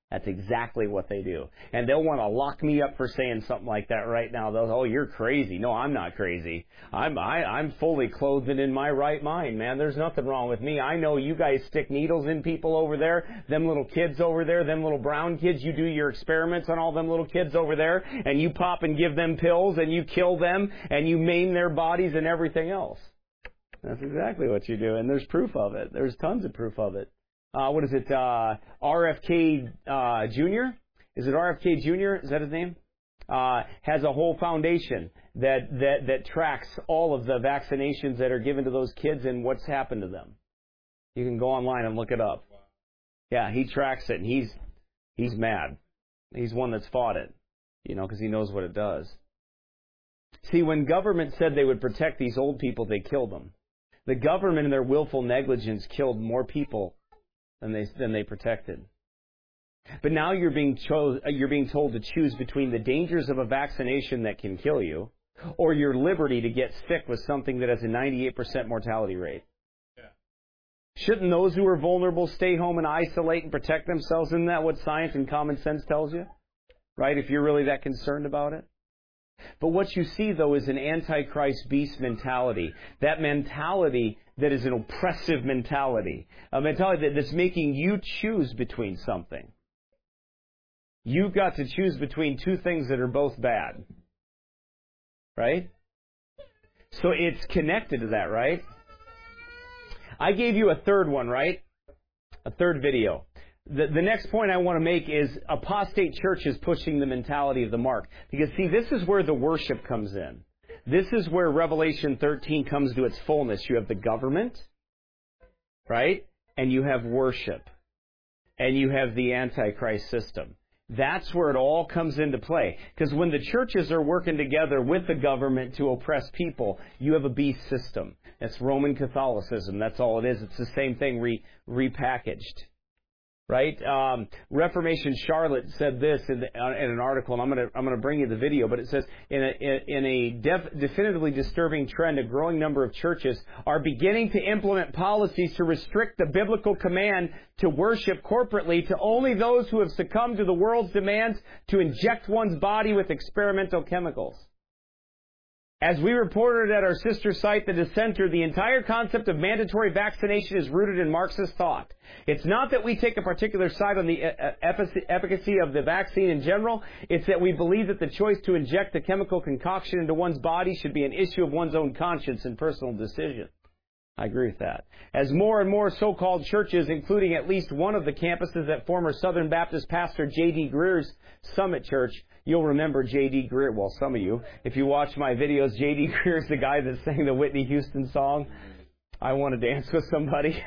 That's exactly what they do. And they'll want to lock me up for saying something like that right now. They'll, oh, you're crazy. No, I'm not crazy. I'm, I, I'm fully clothed and in my right mind, man. There's nothing wrong with me. I know you guys stick needles in people over there, them little kids over there, them little brown kids. You do your experiments on all them little kids over there, and you pop and give them pills, and you kill them, and you maim their bodies and everything else. That's exactly what you do, and there's proof of it. There's tons of proof of it. Uh, what is it, uh, R F K uh, Junior? Is it R F K Junior? Is that his name? Uh, has a whole foundation that, that, that tracks all of the vaccinations that are given to those kids and what's happened to them. You can go online and look it up. Yeah, he tracks it, and he's, he's mad. He's one that's fought it, you know, because he knows what it does. See, when government said they would protect these old people, they killed them. The government in their willful negligence killed more people than they than they protected. But now you're being chose, you're being told to choose between the dangers of a vaccination that can kill you, or your liberty to get sick with something that has a ninety-eight percent mortality rate. Yeah. Shouldn't those who are vulnerable stay home and isolate and protect themselves? Isn't that what science and common sense tells you? Right? If you're really that concerned about it. But what you see, though, is an antichrist beast mentality. That mentality that is an oppressive mentality. A mentality that's making you choose between something. You've got to choose between two things that are both bad. Right? So it's connected to that, right? I gave you a third one, right? A third video. The, the next point I want to make is apostate churches pushing the mentality of the mark. Because, see, this is where the worship comes in. This is where Revelation thirteen comes to its fullness. You have the government, right? And you have worship. And you have the Antichrist system. That's where it all comes into play. Because when the churches are working together with the government to oppress people, you have a beast system. That's Roman Catholicism. That's all it is. It's the same thing re- repackaged. Right? Um, Reformation Charlotte said this in, the, uh, in an article, and I'm going to I'm going to bring you the video, but it says, in a, in, in a def, definitively disturbing trend, a growing number of churches are beginning to implement policies to restrict the biblical command to worship corporately to only those who have succumbed to the world's demands to inject one's body with experimental chemicals. As we reported at our sister site, The Dissenter, the entire concept of mandatory vaccination is rooted in Marxist thought. It's not that we take a particular side on the efficacy of the vaccine in general. It's that we believe that the choice to inject a chemical concoction into one's body should be an issue of one's own conscience and personal decision. I agree with that. As more and more so-called churches, including at least one of the campuses at former Southern Baptist pastor J D Greer's Summit Church, you'll remember J D Greer, well, some of you. If you watch my videos, J D Greer is the guy that sang the Whitney Houston song, I Want to Dance with Somebody.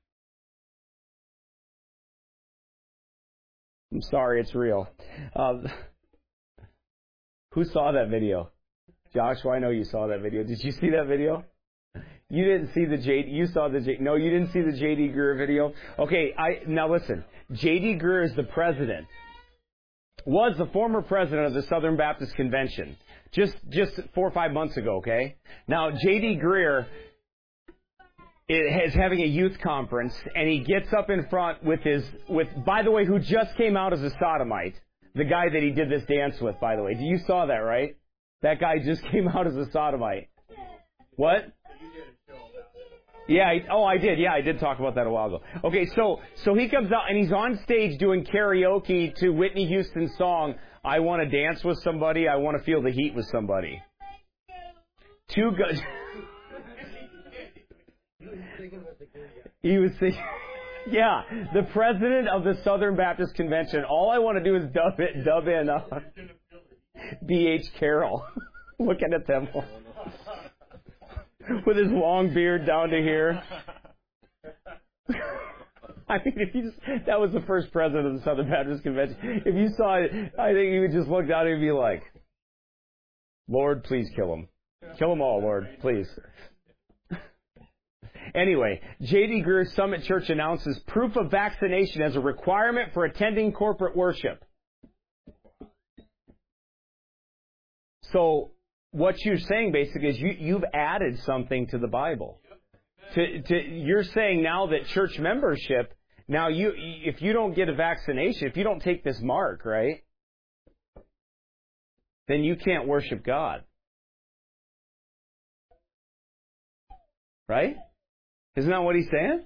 I'm sorry, it's real. Um, who saw that video? Joshua, I know you saw that video. Did you see that video? You didn't see the J D, you saw the J, no, you didn't see the J D Greer video? Okay, I, now listen, J D Greer is the president, was the former president of the Southern Baptist Convention, just, just four or five months ago, okay? Now, J D Greer is having a youth conference, and he gets up in front with his, with, by the way, who just came out as a sodomite, the guy that he did this dance with, by the way. You saw that, right? That guy just came out as a sodomite. What? Yeah, I, oh, I did. Yeah, I did talk about that a while ago. Okay, so so he comes out and he's on stage doing karaoke to Whitney Houston's song, I Want to Dance with Somebody, I Want to Feel the Heat with Somebody. Two good. He was singing. Yeah, the president of the Southern Baptist Convention. All I want to do is dub it, dub in uh, B H Carroll. Looking at them. With his long beard down to here. I mean, if you just, that was the first president of the Southern Baptist Convention. If you saw it, I think you would just look down and be like, Lord, please kill them. Kill them all, Lord, please. Anyway, J D Greer's Summit Church announces proof of vaccination as a requirement for attending corporate worship. So, what you're saying basically is you, you've added something to the Bible. To, to, you're saying now that church membership Now, you if you don't get a vaccination, if you don't take this mark, right, then you can't worship God. Right? Isn't that what he's saying?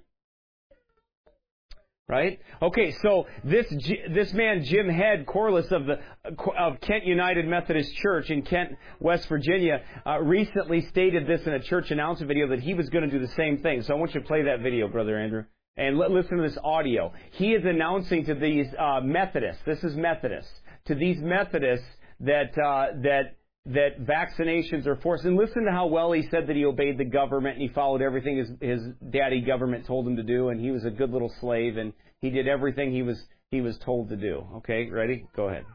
Right? Okay, so this this man, Jim Head Corliss of the of Kent United Methodist Church in Kent, West Virginia, uh, recently stated this in a church announcement video that he was going to do the same thing. So I want you to play that video, Brother Andrew, and l- listen to this audio. He is announcing to these uh, Methodists, this is Methodists, to these Methodists that uh, that that vaccinations are forced. And listen to how well he said that he obeyed the government and he followed everything his, his daddy government told him to do, and he was a good little slave and he did everything he was he was told to do. Okay, ready? Go ahead.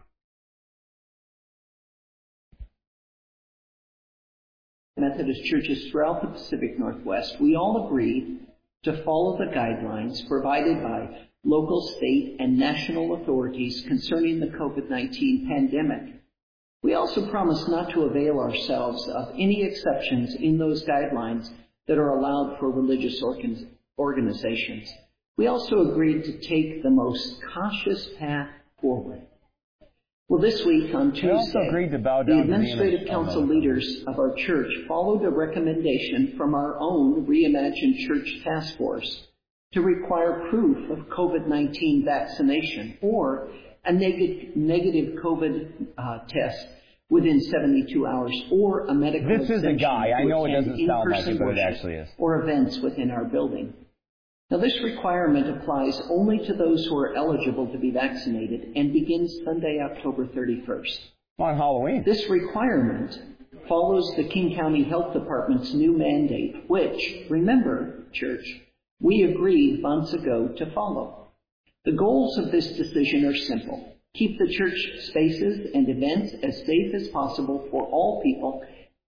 Methodist churches throughout the Pacific Northwest, we all agreed to follow the guidelines provided by local, state, and national authorities concerning the COVID nineteen pandemic. We also promised not to avail ourselves of any exceptions in those guidelines that are allowed for religious organ- organizations. We also agreed to take the most cautious path forward. Well, this week on Tuesday, we also agreed to bow the down administrative to the council oh, no. leaders of our church followed a recommendation from our own Reimagined Church Task Force to require proof of COVID nineteen vaccination or a neg- negative COVID uh, test within seventy-two hours, or a medical This is a exemption guy. I to know it attend doesn't sound like in-person it, but it worship actually is. or events within our building. Now, this requirement applies only to those who are eligible to be vaccinated and begins Sunday, October thirty-first. On Halloween. This requirement follows the King County Health Department's new mandate, which, remember, church, we agreed months ago to follow. The goals of this decision are simple. Keep the church spaces and events as safe as possible for all people,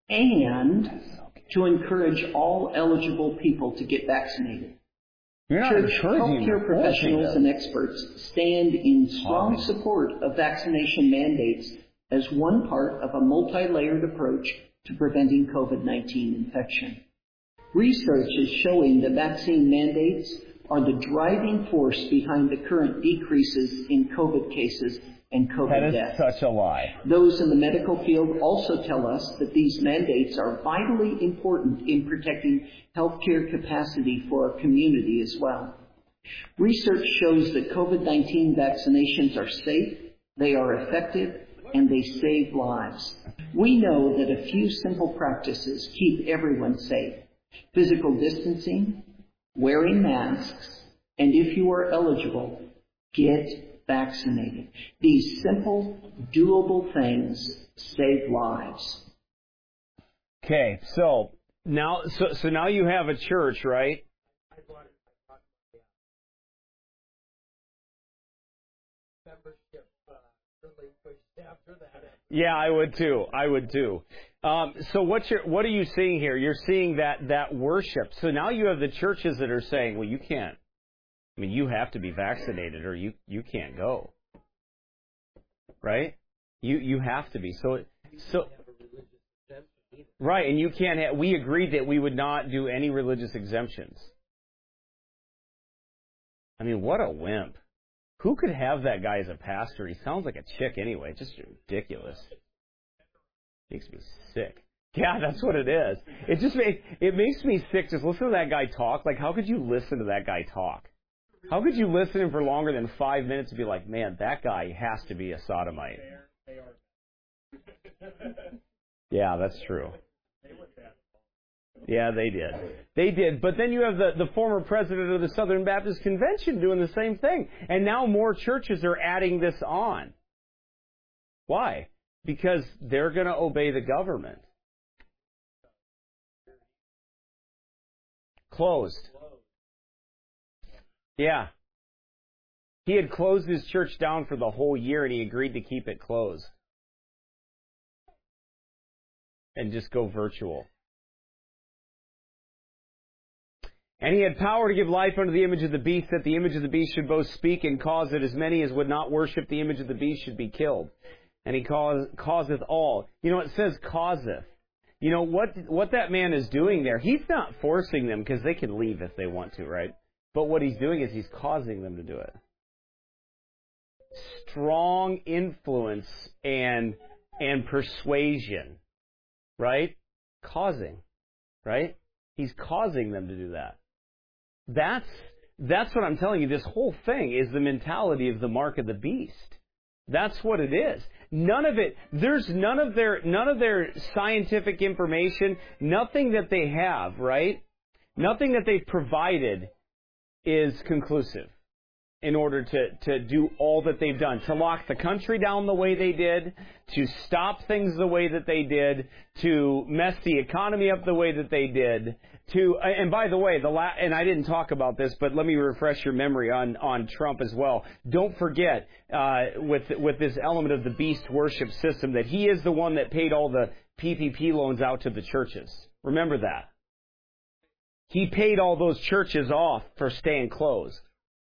and to encourage all eligible people to get vaccinated. You're not Church encouraging healthcare professionals and experts stand in strong support of vaccination mandates as one part of a multi-layered approach to preventing COVID nineteen infection. Research is showing that vaccine mandates are the driving force behind the current decreases in COVID cases and COVID That is deaths. such a lie. Those in the medical field also tell us that these mandates are vitally important in protecting healthcare capacity for our community as well. Research shows that COVID nineteen vaccinations are safe, they are effective, and they save lives. We know that a few simple practices keep everyone safe. Physical distancing, wearing masks, and if you are eligible, get vaccinated. These simple, doable things save lives. Okay, so now, so so now you have a church, right? Yeah, I would too. I would too. Um, so what's your, what are you seeing here? You're seeing that, that worship. So now you have the churches that are saying, well, you can't. I mean, you have to be vaccinated or you, you can't go. Right? You you have to be. So so right, and you can't have, we agreed that we would not do any religious exemptions. I mean, what a wimp. Who could have that guy as a pastor? He sounds like a chick anyway. Just ridiculous. Makes me sick. Yeah, that's what it is. It just makes, it makes me sick just listen to that guy talk. Like, how could you listen to that guy talk? How could you listen to him for longer than five minutes and be like, man, that guy has to be a sodomite? Yeah, that's true. Yeah, they did. They did. But then you have the, the former president of the Southern Baptist Convention doing the same thing. And now more churches are adding this on. Why? Because they're going to obey the government. Closed. Yeah. He had closed his church down for the whole year and he agreed to keep it closed. And just go virtual. And he had power to give life unto the image of the beast, that the image of the beast should both speak and cause that as many as would not worship the image of the beast should be killed. And he cause, causeth all. You know, it says causeth. You know, what what that man is doing there, he's not forcing them because they can leave if they want to, right? But what he's doing is he's causing them to do it. Strong influence and and persuasion, right? Causing, right? He's causing them to do that. That's that's what I'm telling you. This whole thing is the mentality of the mark of the beast. That's what it is. None of it, there's none of their, none of their scientific information, nothing that they have, right? Nothing that they've provided is conclusive in order to, to do all that they've done. To lock the country down the way they did, to stop things the way that they did, to mess the economy up the way that they did, to, and by the way, the la- and I didn't talk about this, but let me refresh your memory on, on Trump as well. Don't forget, uh, with, with this element of the beast worship system, that he is the one that paid all the P P P loans out to the churches. Remember that. He paid all those churches off for staying closed.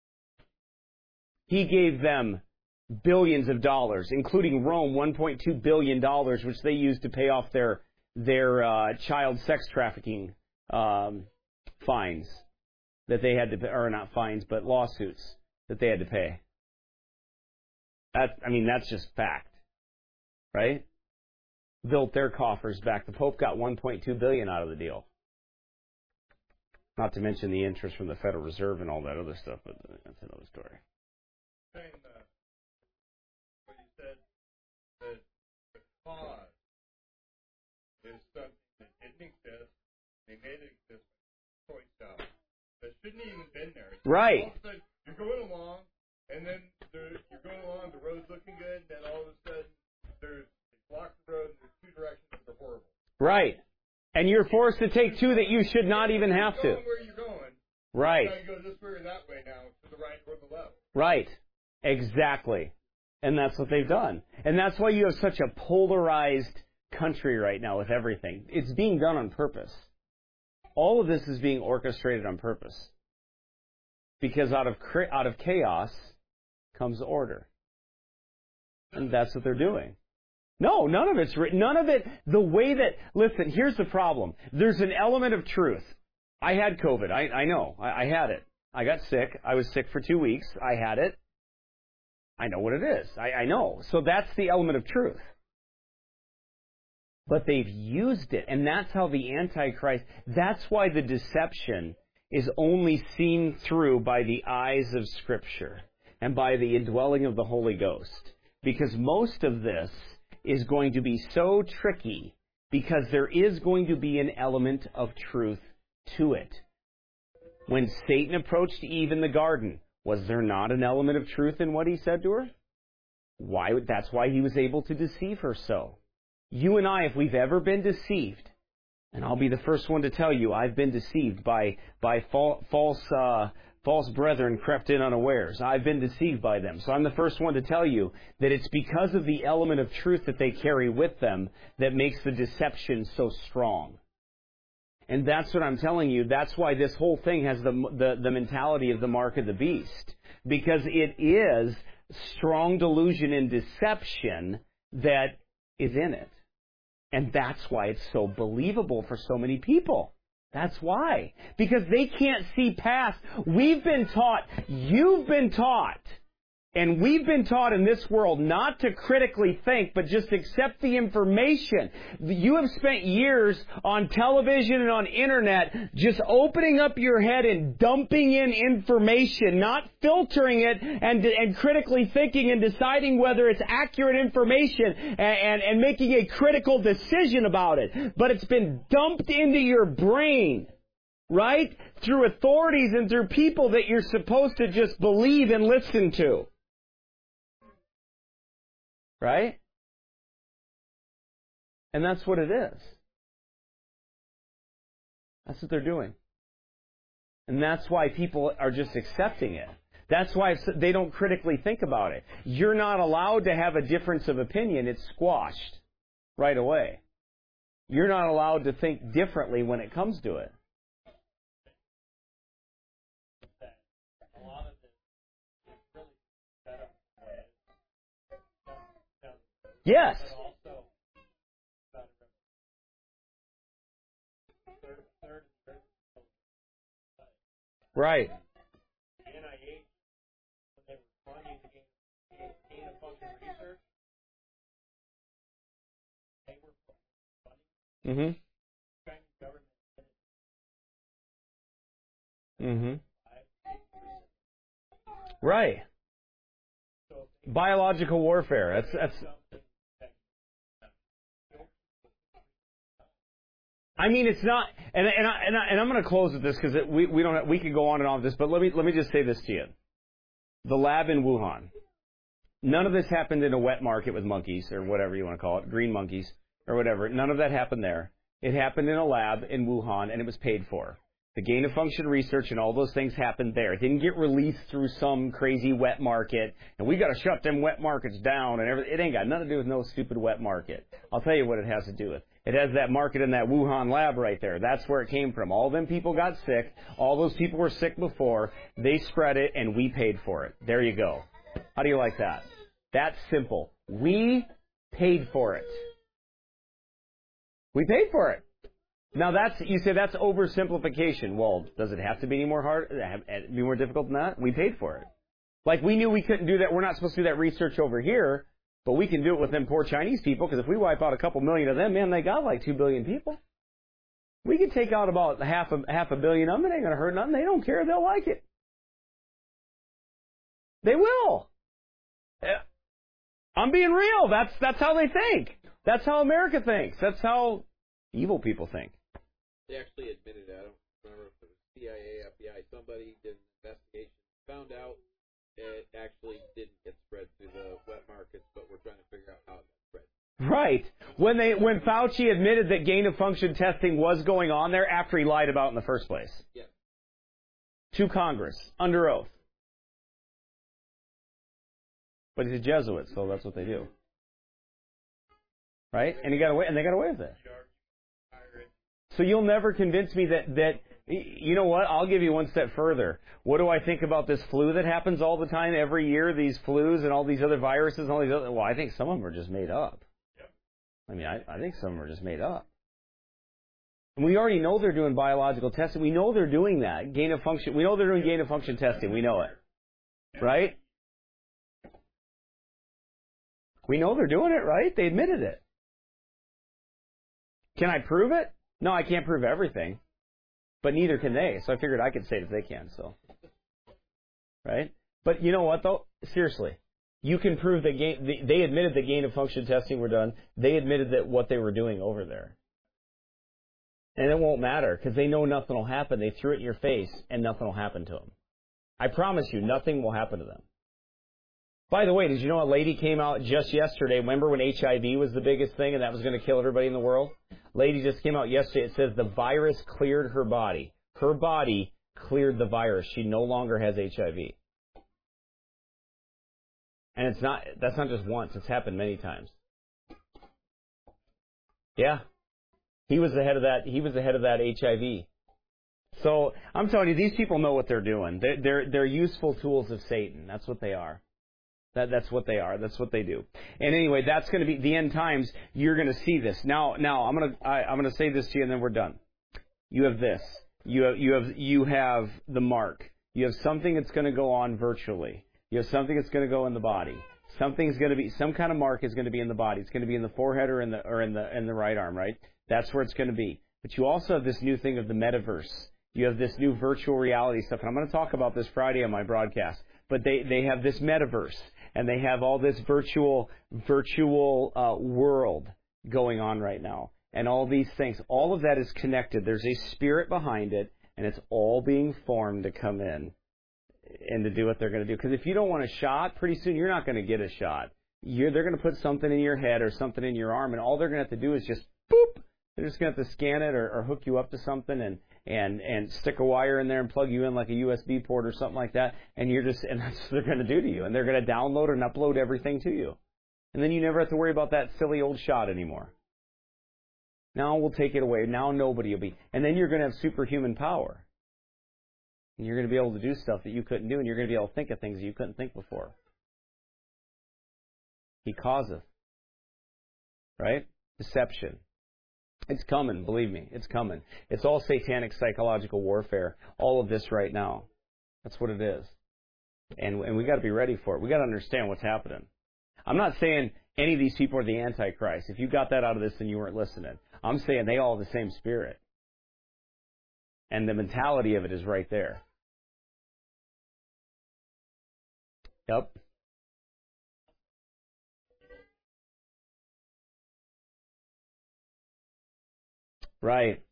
He gave them billions of dollars, including Rome, one point two billion dollars, which they used to pay off their their uh, child sex trafficking um, fines that they had to pay, or not fines, but lawsuits that they had to pay. That, I mean, that's just fact, right? Built their coffers back. The Pope got one point two billion dollars out of the deal. Not to mention the interest from the Federal Reserve and all that other stuff, but that's another story. Saying that, what you said, that the cause is something that didn't exist, they made it exist, choice out. That shouldn't have even been there. Right. All of a sudden, you're going along, and then there, you're going along, the road's looking good, and then all of a sudden, there's, they block the road, and there's two directions that are horrible. Right. And you're forced to take two that you should not even have to. You're going where you're going. Right. Now you go this way or that way now, to the right or the left. Right. Exactly. And that's what they've done. And that's why you have such a polarized country right now with everything. It's being done on purpose. All of this is being orchestrated on purpose. Because out of out of chaos comes order. And that's what they're doing. No, none of it's written. None of it, the way that, listen, here's the problem. There's an element of truth. I had COVID. I, I know. I, I had it. I got sick. I was sick for two weeks. I had it. I know what it is. I, I know. So that's the element of truth. But they've used it, and that's how the Antichrist, that's why the deception is only seen through by the eyes of Scripture and by the indwelling of the Holy Ghost. Because most of this is going to be so tricky because there is going to be an element of truth to it. When Satan approached Eve in the garden, was there not an element of truth in what he said to her? Why? That's why he was able to deceive her so. You and I, if we've ever been deceived, and I'll be the first one to tell you, I've been deceived by by fal- false uh, false brethren crept in unawares. I've been deceived by them. So I'm the first one to tell you that it's because of the element of truth that they carry with them that makes the deception so strong. And that's what I'm telling you. That's why this whole thing has the, the, the mentality of the mark of the beast. Because it is strong delusion and deception that is in it. And that's why it's so believable for so many people. That's why. Because they can't see past. We've been taught, you've been taught, and we've been taught in this world not to critically think, but just accept the information. You have spent years on television and on internet just opening up your head and dumping in information, not filtering it and, and critically thinking and deciding whether it's accurate information and, and, and making a critical decision about it. But it's been dumped into your brain, right? Through authorities and through people that you're supposed to just believe and listen to. Right? And that's what it is. That's what they're doing. And that's why people are just accepting it. That's why they don't critically think about it. You're not allowed to have a difference of opinion. It's squashed right away. You're not allowed to think differently when it comes to it. Yes. Right. gain of function research, they were funding. Mm-hmm. Chinese government. Mm-hmm. Right. Biological warfare. That's that's. I mean, it's not, and and I, and, I, and I'm going to close with this because we we don't have, we could go on and on with this, but let me let me just say this to you: the lab in Wuhan. None of this happened in a wet market with monkeys or whatever you want to call it, green monkeys or whatever. None of that happened there. It happened in a lab in Wuhan, and it was paid for. The gain of function research and all those things happened there. It didn't get released through some crazy wet market, and we got to shut them wet markets down and everything. It ain't got nothing to do with no stupid wet market. I'll tell you what it has to do with. It has that market in that Wuhan lab right there. That's where it came from. All them people got sick. All those people were sick before. They spread it, and we paid for it. There you go. How do you like that? That's simple. We paid for it. We paid for it. Now that's, you say that's oversimplification. Well, does it have to be any more hard, be more difficult than that? We paid for it. Like we knew we couldn't do that. We're not supposed to do that research over here, but we can do it with them poor Chinese people because if we wipe out a couple million of them, man, they got like two billion people. We can take out about half a, half a billion of them. It ain't going to hurt nothing. They don't care. They'll like it. They will. I'm being real. That's, that's how they think. That's how America thinks. That's how evil people think. They actually admitted it. I don't remember if it was C I A, F B I, somebody did an investigation, found out it actually didn't get spread through the wet markets, but we're trying to figure out how it got spread. Right. When they when Fauci admitted that gain of function testing was going on there after he lied about it in the first place. Yeah. To Congress, under oath. But he's a Jesuit, so that's what they do. Right? And he got away and they got away with it. So you'll never convince me that, that, you know what, I'll give you one step further. What do I think about this flu that happens all the time every year, these flus and all these other viruses and all these other, well, I think some of them are just made up. I mean, I, I think some of them are just made up. And we already know they're doing biological testing. We know they're doing that, gain of function. We know they're doing gain of function testing. We know it. Right? We know they're doing it, right? They admitted it. Can I prove it? No, I can't prove everything, but neither can they. So I figured I could say it if they can. So, right? But you know what, though? Seriously, you can prove that gain, they admitted that gain of function testing were done. They admitted that what they were doing over there, and it won't matter because they know nothing will happen. They threw it in your face, and nothing will happen to them. I promise you, nothing will happen to them. By the way, did you know a lady came out just yesterday? Remember when H I V was the biggest thing and that was going to kill everybody in the world? Lady just came out yesterday. It says the virus cleared her body. Her body cleared the virus. She no longer has H I V. And it's not, that's not just once. It's happened many times. Yeah. He was the head of that, he was the head of that H I V. So I'm telling you, these people know what they're doing. They're, they're, they're useful tools of Satan. That's what they are. That, that's what they are. That's what they do. And anyway, that's going to be the end times. You're going to see this. Now, now I'm going to I, I'm going to say this to you, and then we're done. You have this. You have you have you have the mark. You have something that's going to go on virtually. You have something that's going to go in the body. Something's going to be some kind of mark is going to be in the body. It's going to be in the forehead or in the or in the in the right arm, right? That's where it's going to be. But you also have this new thing of the metaverse. You have this new virtual reality stuff, and I'm going to talk about this Friday on my broadcast. But they they have this metaverse. And they have all this virtual, virtual uh, world going on right now. And all these things. All of that is connected. There's a spirit behind it. And it's all being formed to come in and to do what they're going to do. Because if you don't want a shot, pretty soon you're not going to get a shot. You're, they're going to put something in your head or something in your arm. And all they're going to have to do is just, boop. They're just going to have to scan it or, or hook you up to something and, and, and stick a wire in there and plug you in like a U S B port or something like that. And you're just, and that's what they're going to do to you. And they're going to download and upload everything to you. And then you never have to worry about that silly old shot anymore. Now we'll take it away. Now nobody will be. And then you're going to have superhuman power. And you're going to be able to do stuff that you couldn't do. And you're going to be able to think of things that you couldn't think before. He causeth. Right? Deception. It's coming, believe me. It's coming. It's all satanic psychological warfare. All of this right now. That's what it is. And and we got to be ready for it. We got to understand what's happening. I'm not saying any of these people are the Antichrist. If you got that out of this, then you weren't listening. I'm saying they all have the same spirit. And the mentality of it is right there. Yep. Right.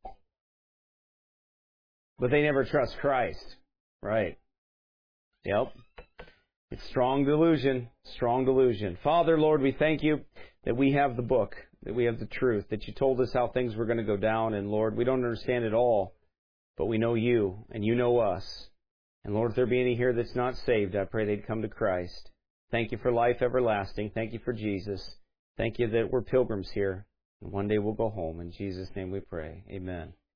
But they never trust Christ. Right. Yep. It's strong delusion. Strong delusion. Father, Lord, we thank you that we have the book, that we have the truth, that you told us how things were going to go down. And Lord, we don't understand it all, but we know you and you know us. And Lord, if there be any here that's not saved, I pray they'd come to Christ. Thank you for life everlasting. Thank you for Jesus. Thank you that we're pilgrims here. And one day we'll go home. In Jesus' name we pray. Amen.